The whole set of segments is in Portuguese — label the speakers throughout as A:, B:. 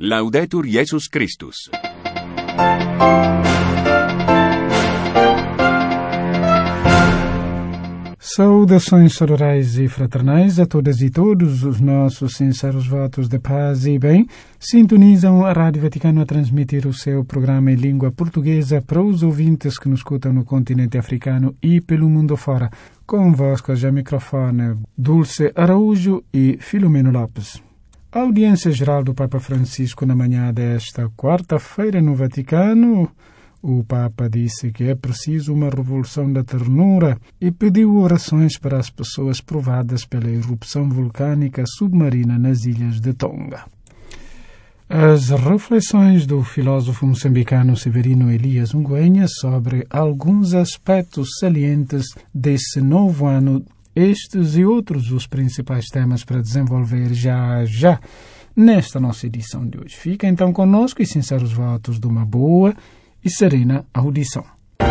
A: Laudetur Jesus Christus.
B: Saudações sororais e fraternais a todas e todos. Os nossos sinceros votos de paz e bem sintonizam a Rádio Vaticano a transmitir o seu programa em língua portuguesa para os ouvintes que nos escutam no continente africano e pelo mundo fora. Convosco já microfone Dulce Araújo e Filomeno Lopes. A audiência geral do Papa Francisco na manhã desta quarta-feira no Vaticano, o Papa disse que é preciso uma revolução da ternura e pediu orações para as pessoas provadas pela erupção vulcânica submarina nas ilhas de Tonga. As reflexões do filósofo moçambicano Severino Elias Ngwenya sobre alguns aspectos salientes desse novo ano, estes e outros os principais temas para desenvolver já nesta nossa edição de hoje. Fica então conosco e sinceros votos de uma boa e serena audição.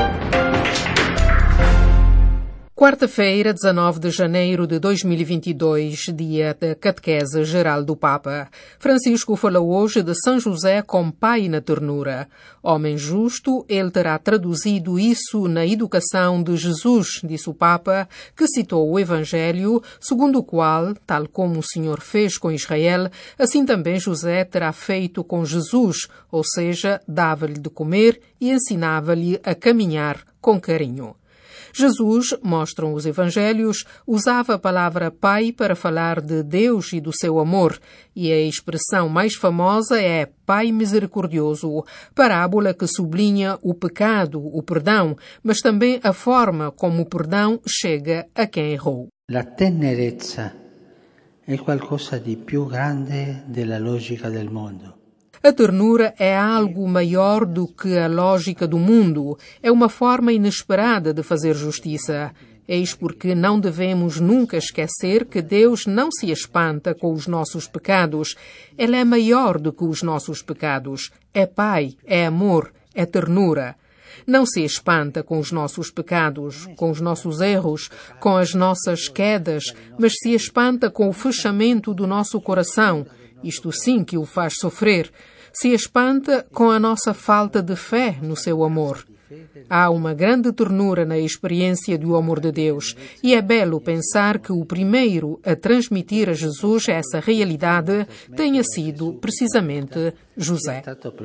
C: Quarta-feira, 19 de janeiro de 2022, dia da Catequese Geral do Papa. Francisco falou hoje de São José como pai na ternura. Homem justo, ele terá traduzido isso na educação de Jesus, disse o Papa, que citou o Evangelho, segundo o qual, tal como o Senhor fez com Israel, assim também José terá feito com Jesus, ou seja, dava-lhe de comer e ensinava-lhe a caminhar com carinho. Jesus, mostram os Evangelhos, usava a palavra Pai para falar de Deus e do seu amor, e a expressão mais famosa é Pai Misericordioso, parábola que sublinha o pecado, o perdão, mas também a forma como o perdão chega a quem errou.
D: La tenerezza è qualcosa di più grande della logica del mondo.
C: A ternura é algo maior do que a lógica do mundo. É uma forma inesperada de fazer justiça. Eis porque não devemos nunca esquecer que Deus não se espanta com os nossos pecados. Ele é maior do que os nossos pecados. É Pai, é amor, é ternura. Não se espanta com os nossos pecados, com os nossos erros, com as nossas quedas, mas se espanta com o fechamento do nosso coração. Isto sim que o faz sofrer. Se espanta com a nossa falta de fé no seu amor. Há uma grande ternura na experiência do amor de Deus e é belo pensar que o primeiro a transmitir a Jesus essa realidade tenha sido precisamente José.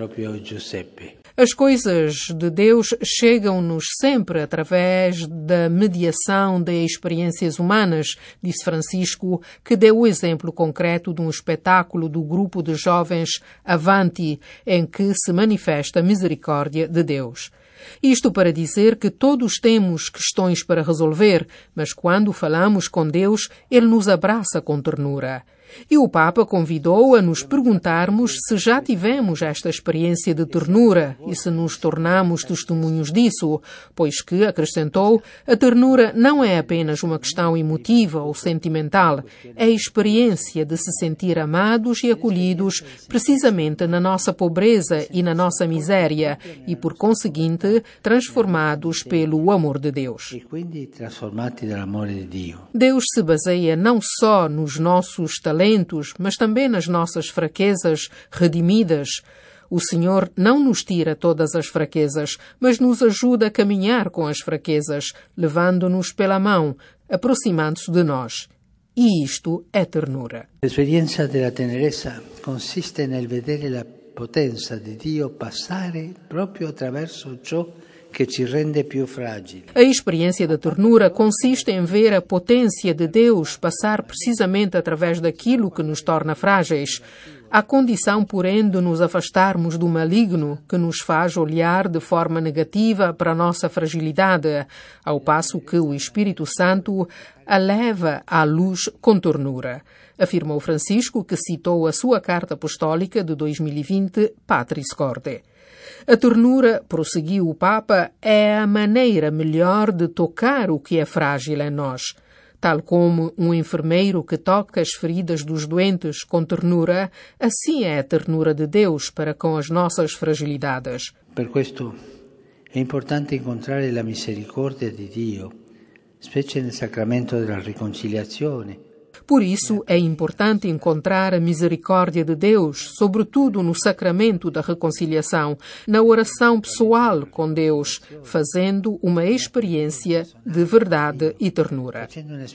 C: As coisas de Deus chegam-nos sempre através da mediação de experiências humanas, disse Francisco, que deu o exemplo concreto de um espetáculo do grupo de jovens Avanti, em que se manifesta a misericórdia de Deus. Isto para dizer que todos temos questões para resolver, mas quando falamos com Deus, Ele nos abraça com ternura. E o Papa convidou a nos perguntarmos se já tivemos esta experiência de ternura e se nos tornamos testemunhos disso, pois que, acrescentou, a ternura não é apenas uma questão emotiva ou sentimental, é a experiência de se sentir amados e acolhidos precisamente na nossa pobreza e na nossa miséria e, por conseguinte, transformados pelo amor de Deus. Deus se baseia não só nos nossos talentos, mas também nas nossas fraquezas redimidas. O Senhor não nos tira todas as fraquezas, mas nos ajuda a caminhar com as fraquezas, levando-nos pela mão, aproximando-se de nós. E isto é ternura.
D: A experiência da tenerezza consiste nel vedere la potenza di Dio passare proprio attraverso ciò que te rende più fragile.
C: A experiência da ternura consiste em ver a potência de Deus passar precisamente através daquilo que nos torna frágeis. A condição, porém, de nos afastarmos do maligno que nos faz olhar de forma negativa para a nossa fragilidade, ao passo que o Espírito Santo a leva à luz com ternura. Afirmou Francisco, que citou a sua carta apostólica de 2020, Patris Corde. A ternura, prosseguiu o Papa, é a maneira melhor de tocar o que é frágil em nós. Tal como um enfermeiro que toca as feridas dos doentes com ternura, assim é a ternura de Deus para com as nossas fragilidades.
D: Per questo è importante incontrare la misericordia di Dio, specie nel sacramento della riconciliazione,
C: Por isso, é importante encontrar a misericórdia de Deus, sobretudo no sacramento da reconciliação, na oração pessoal com Deus, fazendo uma experiência de verdade e ternura.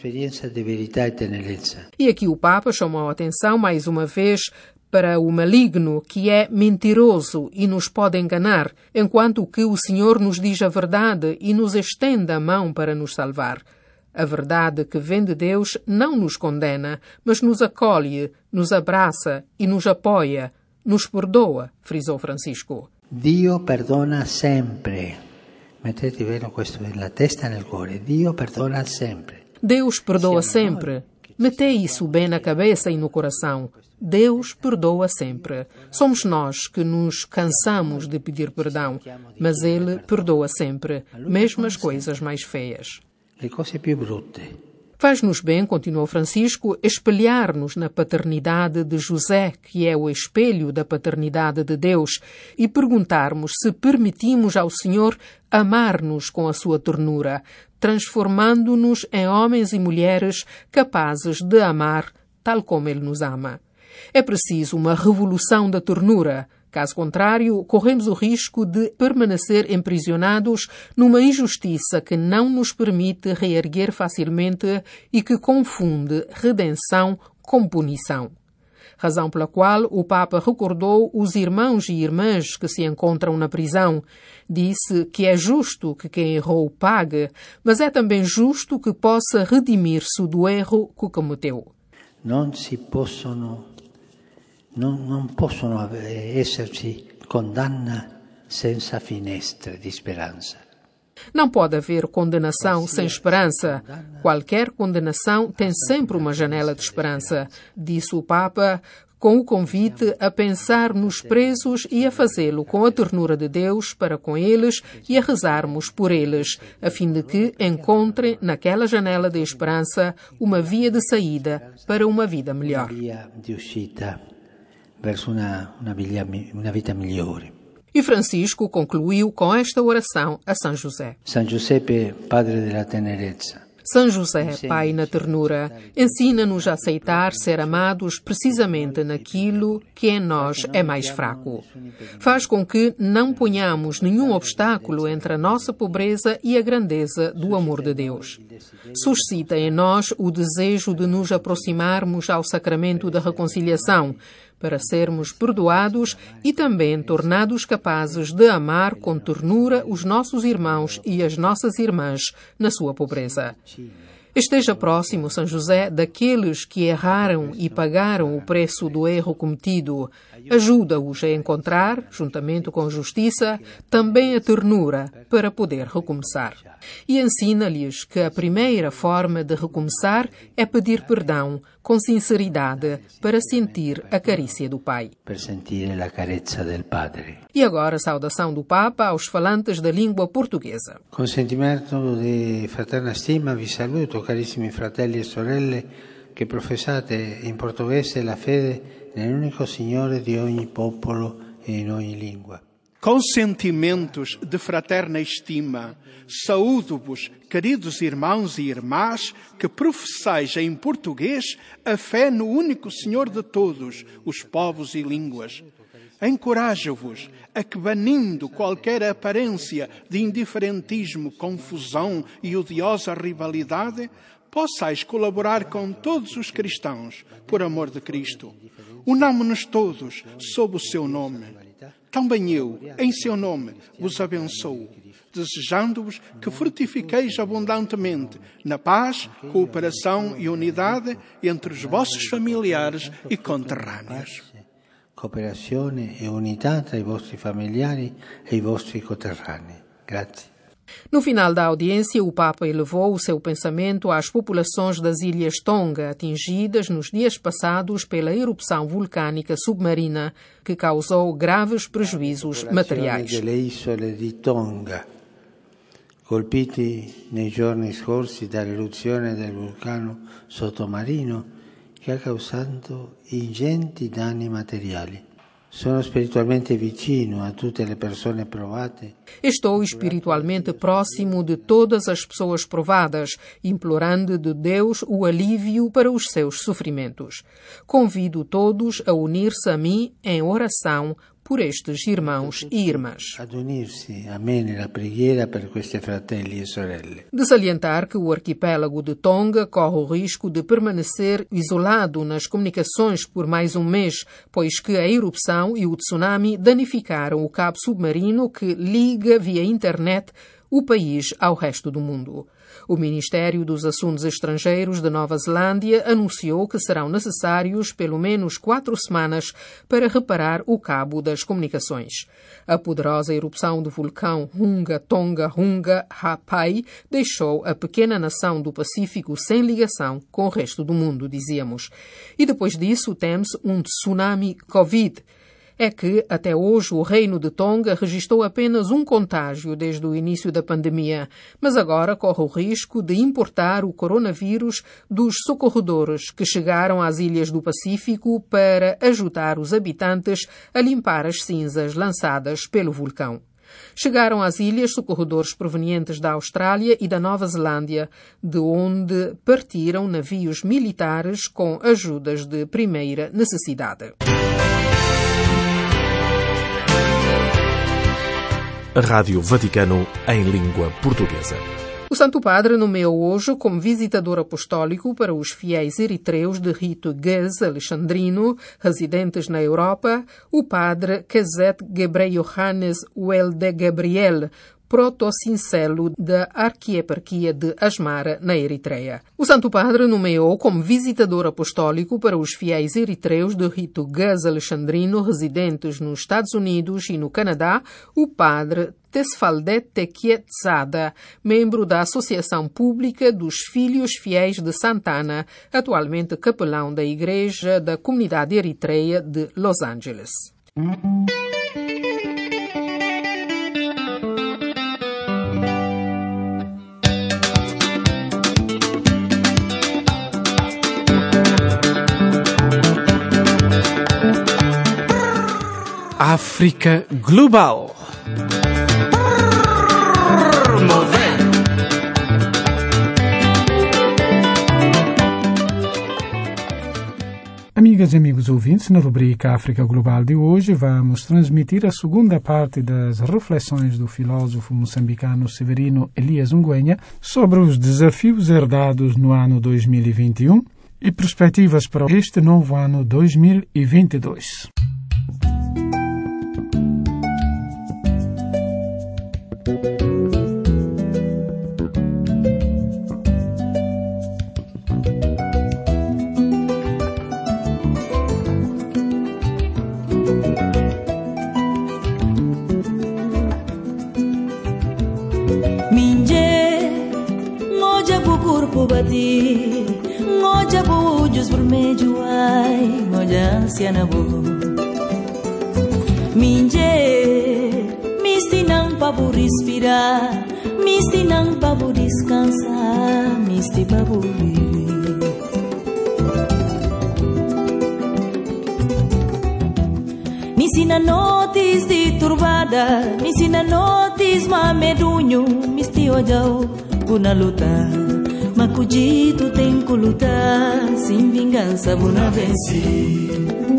C: E aqui o Papa chamou a atenção mais uma vez para o maligno, que é mentiroso e nos pode enganar, enquanto que o Senhor nos diz a verdade e nos estende a mão para nos salvar. A verdade que vem de Deus não nos condena, mas nos acolhe, nos abraça e nos apoia, nos perdoa, frisou Francisco.
D: Dio perdona sempre. Mettete bene questo nella testa e nel cuore. Dio perdona sempre.
C: Deus perdoa sempre. Metei isso bem na cabeça e no coração. Deus perdoa sempre. Somos nós que nos cansamos de pedir perdão, mas Ele perdoa sempre, mesmo as coisas mais feias.
D: Le cose più brutte.
C: Faz-nos bem, continuou Francisco, espelhar-nos na paternidade de José, que é o espelho da paternidade de Deus, e perguntarmos se permitimos ao Senhor amar-nos com a sua ternura, transformando-nos em homens e mulheres capazes de amar tal como Ele nos ama. É preciso uma revolução da ternura. Caso contrário, corremos o risco de permanecer emprisionados numa injustiça que não nos permite reerguer facilmente e que confunde redenção com punição. Razão pela qual o Papa recordou os irmãos e irmãs que se encontram na prisão. Disse que é justo que quem errou pague, mas é também justo que possa redimir-se do erro que cometeu.
D: Non possono esserci condanna senza finestre di speranza.
C: Não pode haver condenação sem esperança. Qualquer condenação tem sempre uma janela de esperança, disse o Papa, com o convite a pensar nos presos e a fazê-lo com a ternura de Deus para com eles e a rezarmos por eles, a fim de que encontrem naquela janela de esperança uma via de saída para uma vida melhor.
D: Verso una vita migliore.
C: E Francisco concluiu com esta oração a São José.
D: San Giuseppe, padre della tenerezza.
C: São José, Pai na ternura, ensina-nos a aceitar ser amados precisamente naquilo que em nós é mais fraco. Faz com que não ponhamos nenhum obstáculo entre a nossa pobreza e a grandeza do amor de Deus. Suscita em nós o desejo de nos aproximarmos ao sacramento da reconciliação, para sermos perdoados e também tornados capazes de amar com ternura os nossos irmãos e as nossas irmãs na sua pobreza. Esteja próximo, São José, daqueles que erraram e pagaram o preço do erro cometido. Ajuda-os a encontrar, juntamente com a justiça, também a ternura para poder recomeçar. E ensina-lhes que a primeira forma de recomeçar é pedir perdão com sinceridade para sentir a carícia do Pai.
D: Per sentire la carezza del Padre.
C: E agora a saudação do Papa aos falantes da língua portuguesa.
D: Con sentimento di fraterna stima vi saluto, carissimi fratelli e sorelle, che professate in portoghese la fede nell'unico Signore di ogni popolo e in ogni lingua.
E: Com sentimentos de fraterna estima, saúdo-vos, queridos irmãos e irmãs, que professais em português a fé no único Senhor de todos, os povos e línguas. Encorajo-vos a que, banindo qualquer aparência de indiferentismo, confusão e odiosa rivalidade, possais colaborar com todos os cristãos, por amor de Cristo. Unamo-nos todos sob o seu nome. Também eu, em seu nome, vos abençoo, desejando-vos que frutifiqueis abundantemente na paz, cooperação e unidade entre os vossos familiares e conterrâneos.
D: Cooperazione e unità tra i vostri familiari e i vostri conterranei. Grazie.
C: No final da audiência, o Papa elevou o seu pensamento às populações das Ilhas Tonga, atingidas nos dias passados pela erupção vulcânica submarina, que causou graves prejuízos materiais.
D: Delle isole di Tonga, colpiti nei giorni scorsi dall'eruzione del vulcano sottomarino, che ha causato ingenti danni materiali. Sono spiritualmente vicino a tutte le persone provate.
C: Estou espiritualmente próximo de todas as pessoas provadas, implorando de Deus o alívio para os seus sofrimentos. Convido todos a unir-se a mim em oração por estes irmãos e irmãs.
D: Ad unirsi a me nella preghiera per questi fratelli e sorelle.
C: De salientar que o arquipélago de Tonga corre o risco de permanecer isolado nas comunicações por mais um mês, pois que a erupção e o tsunami danificaram o cabo submarino que liga via internet o país ao resto do mundo. O Ministério dos Assuntos Estrangeiros de Nova Zelândia anunciou que serão necessários pelo menos 4 semanas para reparar o cabo das comunicações. A poderosa erupção do vulcão Hunga Tonga Hunga Ha'apai deixou a pequena nação do Pacífico sem ligação com o resto do mundo, dizíamos. E depois disso teme-se um tsunami Covid. É que, até hoje, o Reino de Tonga registrou apenas um contágio desde o início da pandemia, mas agora corre o risco de importar o coronavírus dos socorredores que chegaram às ilhas do Pacífico para ajudar os habitantes a limpar as cinzas lançadas pelo vulcão. Chegaram às ilhas socorredores provenientes da Austrália e da Nova Zelândia, de onde partiram navios militares com ajudas de primeira necessidade.
F: A Rádio Vaticano em língua portuguesa.
C: O Santo Padre nomeou hoje como visitador apostólico para os fiéis eritreus de rito Gez alexandrino, residentes na Europa, o padre Kezet Gebre Yohannes Welde Gabriel, proto-cincelo da Arquieparquia de Asmara, na Eritreia. O Santo Padre nomeou como visitador apostólico para os fiéis eritreus de rito Gez alexandrino residentes nos Estados Unidos e no Canadá o padre Tesfaldet Tequietzada, membro da Associação Pública dos Filhos Fiéis de Santana, atualmente capelão da Igreja da Comunidade Eritreia de Los Angeles.
B: África Global. Amigas e amigos ouvintes, na rubrica África Global de hoje vamos transmitir a segunda parte das reflexões do filósofo moçambicano Severino Elias Ngwenya sobre os desafios herdados no ano 2021 e perspectivas para este novo ano 2022.
G: Bati, ngoja bujus vermelho ai, ngoja anciana bo. Minje, misti nang pabu respirar, misti nang pabu descansar, misti pabu viver. Me ensina noites de turbada, me ensina noites mamedunho, misti ojau puna lutar. Macudito tem que lutar, sem vingança buna vencer.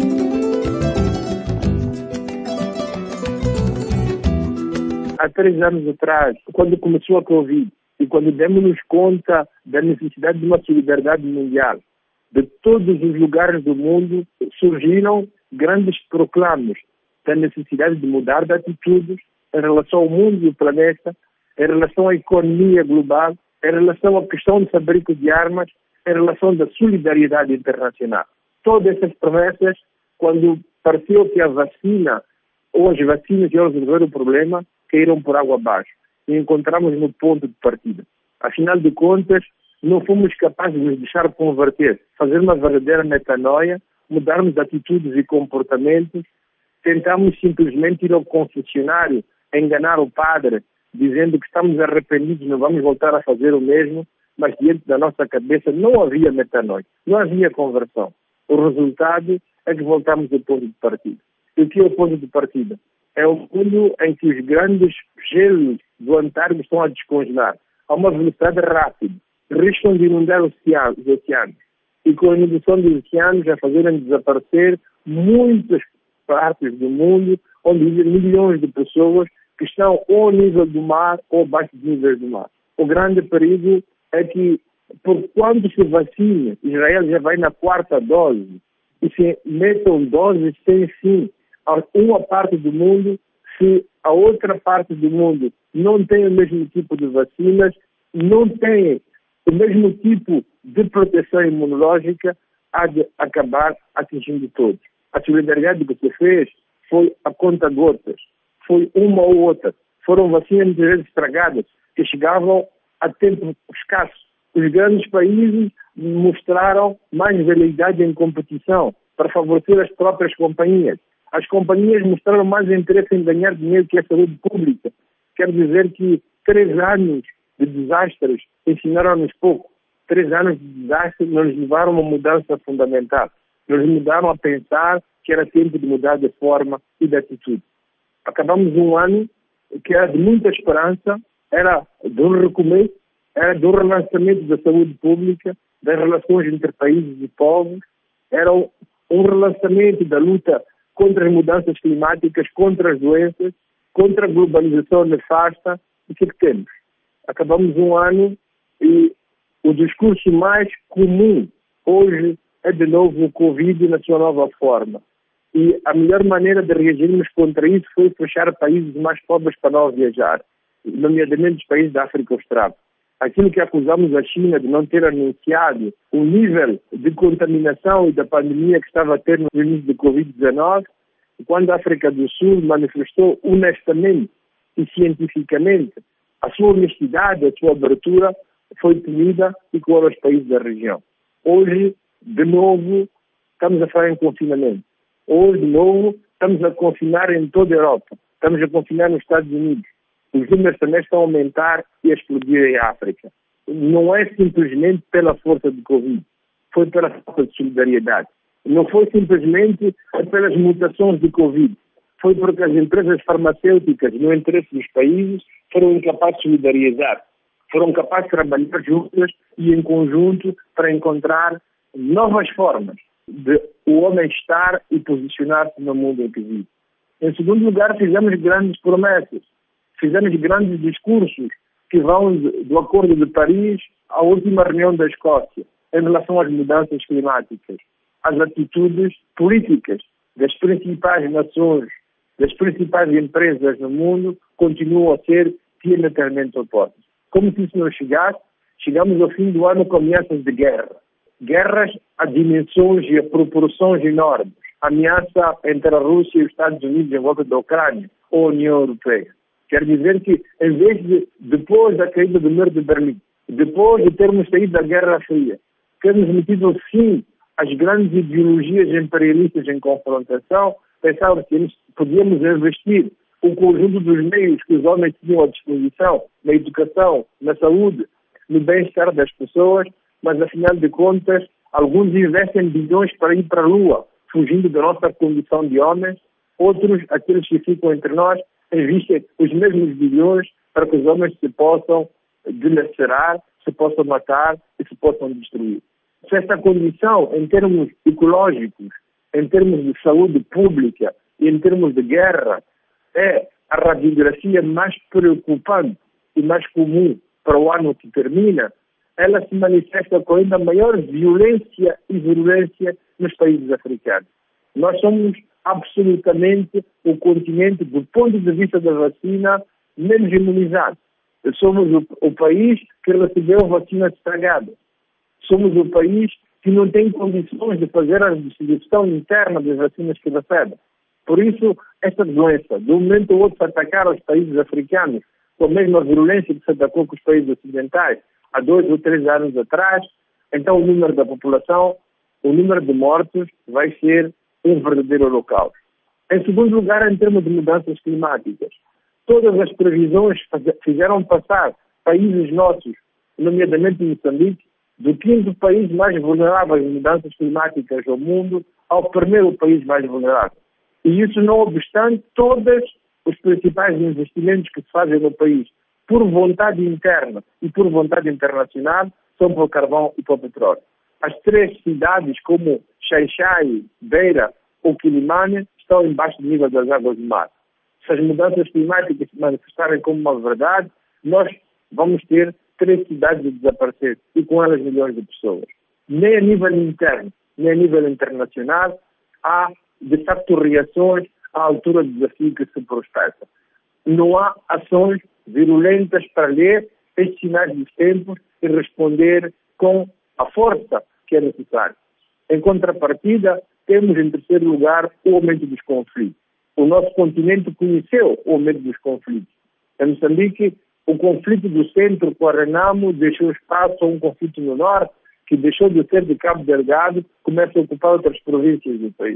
H: Há 3 anos atrás, quando começou a Covid e quando demos-nos conta da necessidade de uma solidariedade mundial, de todos os lugares do mundo surgiram grandes proclamas da necessidade de mudar de atitudes em relação ao mundo e ao planeta, em relação à economia global, em relação à questão de fabrico de armas, em relação da solidariedade internacional. Todas essas promessas, quando pareceu que a vacina ou as vacinas iam resolver o problema, caíram por água abaixo e encontramos no ponto de partida. Afinal de contas, não fomos capazes de nos deixar converter, fazer uma verdadeira metanoia, mudarmos de atitudes e comportamentos, tentamos simplesmente ir ao confessionário, enganar o padre, dizendo que estamos arrependidos, não vamos voltar a fazer o mesmo, mas diante da nossa cabeça não havia metanoia, não havia conversão. O resultado é que voltamos ao ponto de partida. o que é o ponto de partida? É um mundo em que os grandes gelos do Antártico estão a descongelar a uma velocidade rápida, riscam de inundar os oceanos. E com a inundação dos oceanos a fazerem desaparecer muitas partes do mundo onde vivem milhões de pessoas que estão ou ao nível do mar ou abaixo do nível do mar. O grande perigo é que, por quanto se vacina, Israel já vai na 4ª dose, e se metam doses sem fim a uma parte do mundo, se a outra parte do mundo não tem o mesmo tipo de vacinas, não tem o mesmo tipo de proteção imunológica, há de acabar atingindo todos. A solidariedade que se fez foi a conta-gotas, foi uma ou outra. Foram vacinas muitas vezes estragadas, que chegavam a tempo escasso. Os grandes países mostraram mais veleidade em competição para favorecer as próprias companhias. As companhias mostraram mais interesse em ganhar dinheiro que a saúde pública. Quer dizer que 3 anos de desastres ensinaram-nos pouco. 3 anos de desastres nos levaram a uma mudança fundamental. Nos mudaram a pensar que era tempo de mudar de forma e de atitude. Acabamos um ano que era de muita esperança, era de um recomeço, era do relançamento da saúde pública, das relações entre países e povos, era um relançamento da luta contra as mudanças climáticas, contra as doenças, contra a globalização nefasta. O que temos? Acabamos um ano e o discurso mais comum hoje é de novo o Covid na sua nova forma. E a melhor maneira de reagirmos contra isso foi fechar países mais pobres para não viajar, nomeadamente os países da África Austral. Aquilo que acusamos a China de não ter anunciado o nível de contaminação e da pandemia que estava a ter no início do Covid-19, quando a África do Sul manifestou honestamente e cientificamente a sua honestidade, a sua abertura, foi punida e com os países da região. Hoje, de novo, estamos a falar em confinamento. Hoje, de novo, estamos a confinar em toda a Europa. Estamos a confinar nos Estados Unidos. Os números também estão a aumentar e a explodir em África. Não é simplesmente pela força de Covid, foi pela falta de solidariedade. Não foi simplesmente pelas mutações de Covid, foi porque as empresas farmacêuticas, no interesse dos países, foram incapazes de solidarizar, foram capazes de trabalhar juntas e em conjunto para encontrar novas formas de o homem estar e posicionar-se no mundo em que vive. Em segundo lugar, fizemos grandes promessas. Fizemos grandes discursos que vão do Acordo de Paris à última reunião da Escócia em relação às mudanças climáticas. As atitudes políticas das principais nações, das principais empresas no mundo continuam a ser diametralmente opostas. Como se isso não chegasse, chegamos ao fim do ano com ameaças de guerra. Guerras a dimensões e a proporções enormes. Ameaça entre a Rússia e os Estados Unidos em volta da Ucrânia ou a União Europeia. Quer dizer que, em vez de, depois da caída do Muro de Berlim, depois de termos saído da Guerra Fria, termos metido fim às grandes ideologias imperialistas em confrontação, pensávamos que podíamos investir o conjunto dos meios que os homens tinham à disposição, na educação, na saúde, no bem-estar das pessoas, mas, afinal de contas, alguns investem bilhões para ir para a Lua, fugindo da nossa condição de homens, outros, aqueles que ficam entre nós, investem os mesmos bilhões para que os homens se possam dilacerar, se possam matar e se possam destruir. Se esta condição, em termos ecológicos, em termos de saúde pública e em termos de guerra, é a radiografia mais preocupante e mais comum para o ano que termina, ela se manifesta com ainda maior violência e virulência nos países africanos. Nós somos absolutamente o continente, do ponto de vista da vacina, menos imunizado. Somos o país que recebeu vacinas estragadas. Somos o país que não tem condições de fazer a distribuição interna das vacinas que recebe. Por isso, esta doença, de um momento ou outro, se atacar os países africanos com a mesma virulência que se atacou com os países ocidentais há 2 ou 3 anos atrás, então o número da população, o número de mortos vai ser um verdadeiro holocausto. Em segundo lugar, em termos de mudanças climáticas, todas as previsões fizeram passar países nossos, nomeadamente Moçambique, do 5º país mais vulnerável às mudanças climáticas do mundo ao 1º país mais vulnerável. E isso não obstante todos os principais investimentos que se fazem no país, por vontade interna e por vontade internacional, são para o carvão e para o petróleo. As 3 cidades, como Xai-Xai, Beira ou Quilimane, estão embaixo do nível das águas do mar. Se as mudanças climáticas se manifestarem como uma verdade, nós vamos ter 3 cidades a desaparecer e com elas milhões de pessoas. Nem a nível interno, nem a nível internacional, há, de facto, reações à altura do desafio que se prospecta. Não há ações virulentas para ler estes sinais dos tempos e responder com a força que é necessária. Em contrapartida, temos, em terceiro lugar, o aumento dos conflitos. O nosso continente conheceu o aumento dos conflitos. Em Moçambique, o conflito do centro com a Renamo deixou espaço a um conflito no norte, que deixou de ser de Cabo Delgado, começa a ocupar outras províncias do país.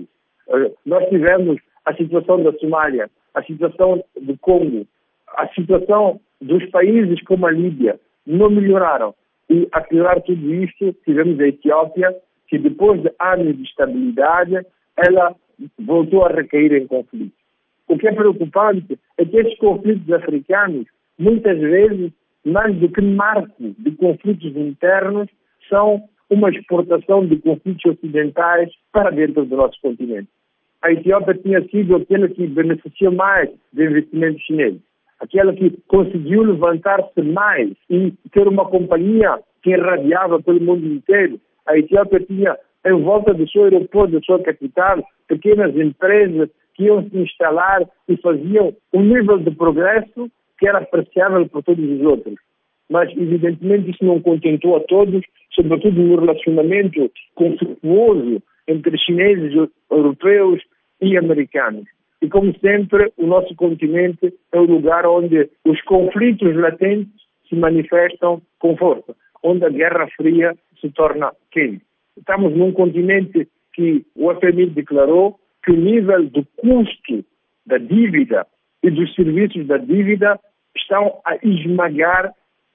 H: Nós tivemos a situação da Somália, a situação do Congo, a situação dos países como a Líbia, não melhoraram. E, a piorar tudo isto, tivemos a Etiópia, que depois de anos de estabilidade, ela voltou a recair em conflitos. O que é preocupante é que estes conflitos africanos, muitas vezes, mais do que marco de conflitos internos, são uma exportação de conflitos ocidentais para dentro do nosso continente. A Etiópia tinha sido aquela que beneficiou mais do investimento chinês, aquela que conseguiu levantar-se mais e ter uma companhia que irradiava pelo mundo inteiro. A Etiópia tinha, em volta do seu aeroporto, da sua capital, pequenas empresas que iam se instalar e faziam um nível de progresso que era apreciável por todos os outros. Mas, evidentemente, isso não contentou a todos, sobretudo no relacionamento conflituoso entre chineses, europeus e americanos. E, como sempre, o nosso continente é o lugar onde os conflitos latentes se manifestam com força, onde a Guerra Fria se torna quente. Estamos num continente que o FMI declarou que o nível do custo da dívida e dos serviços da dívida estão a esmagar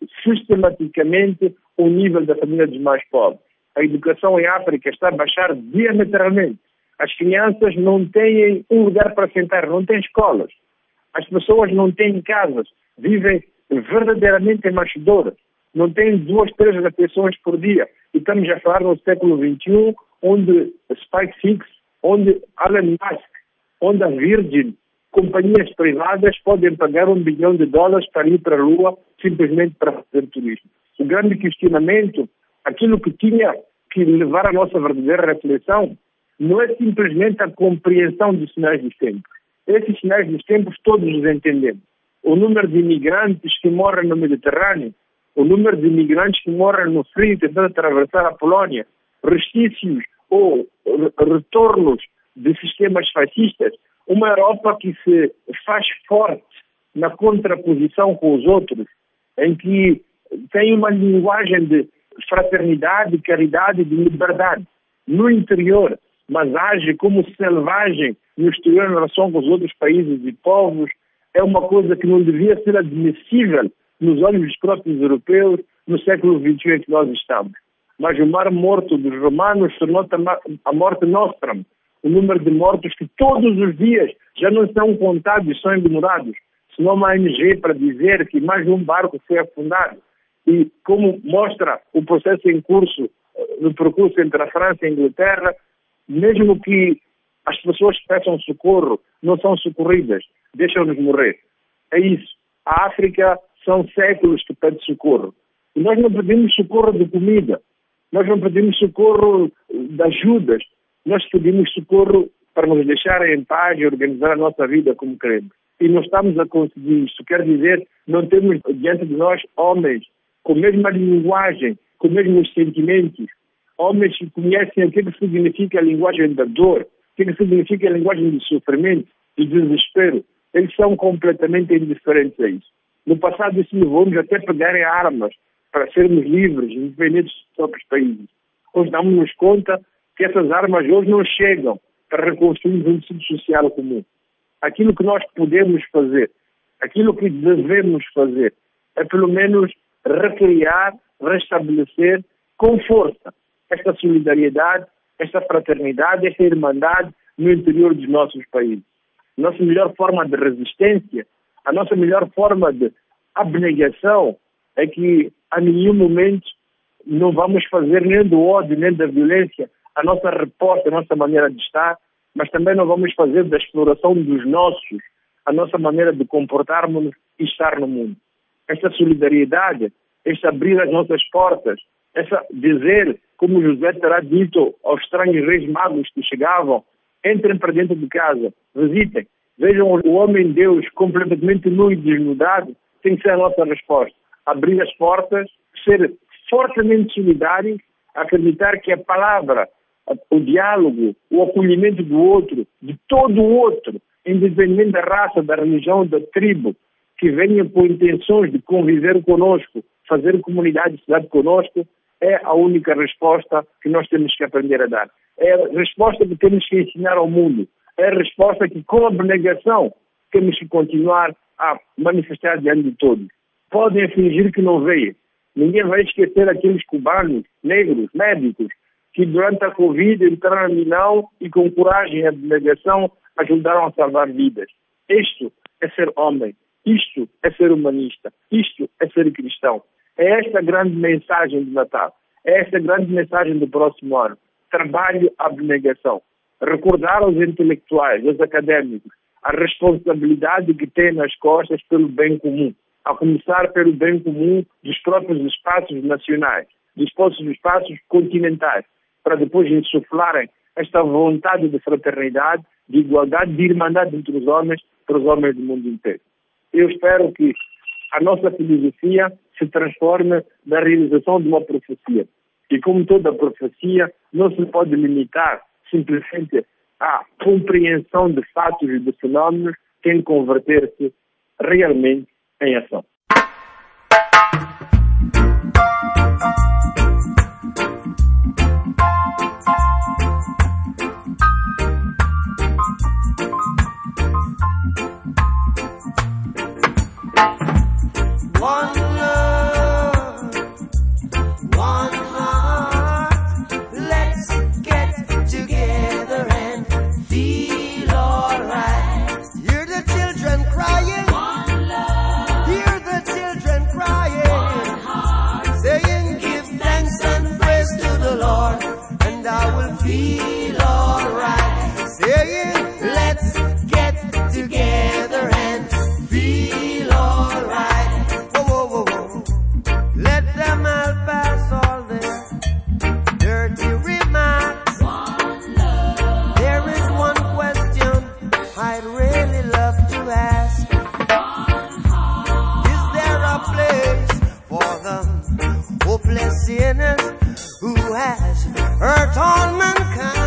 H: sistematicamente o nível da família dos mais pobres. A educação em África está a baixar diametralmente. As crianças não têm um lugar para sentar, não têm escolas. As pessoas não têm casas, vivem verdadeiramente em manjedoras. Não têm 2, 3 refeições por dia. E estamos a falar no século XXI, onde SpaceX, onde Elon Musk, onde a Virgin, companhias privadas podem pagar $1 bilhão para ir para a Lua simplesmente para fazer turismo. O grande questionamento, aquilo que tinha que levar a nossa verdadeira reflexão, não é simplesmente a compreensão dos sinais dos tempos. Esses sinais dos tempos todos os entendemos. O número de imigrantes que morrem no Mediterrâneo, o número de imigrantes que morrem no frio tentando atravessar a Polónia, restícios ou retornos de sistemas fascistas, uma Europa que se faz forte na contraposição com os outros, em que tem uma linguagem de fraternidade, caridade, de liberdade no interior, mas age como selvagem no exterior em relação com os outros países e povos, é uma coisa que não devia ser admissível nos olhos dos próprios europeus no século XXI em que nós estamos. Mas o mar morto dos romanos tornou a morte nostra. O número de mortos que todos os dias já não são contados, são ignorados. Se não há uma ONG para dizer que mais um barco foi afundado. E como mostra o processo em curso, no percurso entre a França e a Inglaterra, mesmo que as pessoas que peçam socorro não são socorridas, deixam-nos morrer. É isso. A África são séculos que pede socorro. E nós não pedimos socorro de comida, nós não pedimos socorro de ajudas, nós pedimos socorro para nos deixarem em paz e organizar a nossa vida como queremos. E não estamos a conseguir isso. Quer dizer, não temos diante de nós homens com a mesma linguagem, com os mesmos sentimentos, homens que conhecem o que significa a linguagem da dor, o que significa a linguagem do sofrimento e do desespero. Eles são completamente indiferentes a isso. No passado, isso levou-nos até pegarem armas para sermos livres, independentes dos próprios países. Hoje damos-nos conta que essas armas hoje não chegam para reconstruir um tecido social comum. Aquilo que nós podemos fazer, aquilo que devemos fazer, é pelo menos recriar, restabelecer com força esta solidariedade, esta fraternidade, esta irmandade no interior dos nossos países. A nossa melhor forma de resistência, a nossa melhor forma de abnegação é que a nenhum momento não vamos fazer nem do ódio, nem da violência a nossa resposta, a nossa maneira de estar, mas também não vamos fazer da exploração dos nossos a nossa maneira de comportarmos e estar no mundo. Esta solidariedade, este abrir as nossas portas, essa dizer, como José terá dito aos estranhos reis magos que chegavam, entrem para dentro de casa, visitem, vejam o homem Deus completamente nu e desnudado, tem que ser a nossa resposta. Abrir as portas, ser fortemente solidários, acreditar que a palavra, o diálogo, o acolhimento do outro, de todo o outro, independente da raça, da religião, da tribo, que venha com intenções de conviver conosco, fazer comunidade e cidade conosco, é a única resposta que nós temos que aprender a dar. É a resposta que temos que ensinar ao mundo. É a resposta que, com abnegação, temos que continuar a manifestar diante de todos. Podem fingir que não veem. Ninguém vai esquecer aqueles cubanos, negros, médicos, que durante a Covid entraram em Milão e com coragem e abnegação ajudaram a salvar vidas. Isto é ser homem. Isto é ser humanista. Isto é ser cristão. É esta a grande mensagem do Natal. É esta a grande mensagem do próximo ano. Trabalho, abnegação. Recordar aos intelectuais, aos académicos, a responsabilidade que têm nas costas pelo bem comum. A começar pelo bem comum dos próprios espaços nacionais, dos próprios espaços continentais, para depois insuflarem esta vontade de fraternidade, de igualdade, de irmandade entre os homens, para os homens do mundo inteiro. Eu espero que a nossa filosofia se transforme na realização de uma profecia. E como toda profecia, não se pode limitar simplesmente à compreensão de fatos e de fenómenos, tem de converter-se realmente em ação.
I: Sinners who has hurt all mankind.